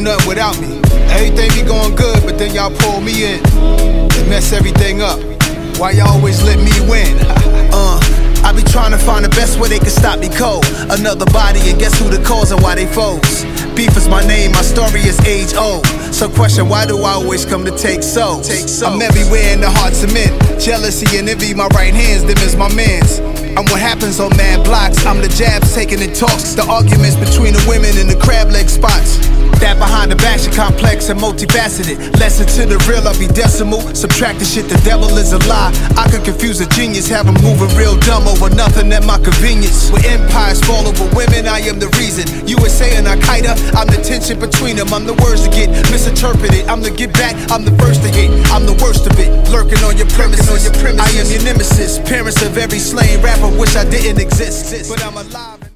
nothing without me. Everything be going good, but then y'all pull me in and mess everything up. Why y'all always let me win? I be trying to find the best way they can stop me cold. Another body, and guess who the cause and why they foes? Beef is my name, my story is age old. So question, why do I always come to take souls? I'm everywhere in the hearts of men. Jealousy and envy, my right hands, them is my mans. I'm what happens on mad blocks. I'm the jabs taking in talks. The arguments between the women in the crab leg spots. That behind the back, she complex and multifaceted. Lesson to the real, I'll be decimal. Subtract the shit, the devil is a lie. I could confuse a genius, have him moving real dumb over nothing at my convenience. When empires fall over women, I am the reason. USA and Al-Qaeda, I'm the tension between them. I'm the words to get misinterpreted. I'm the get back, I'm the first to hit. I'm the worst of it, lurking on your premises. I am your nemesis, parents of every slain rapper wish I didn't exist. But I'm alive.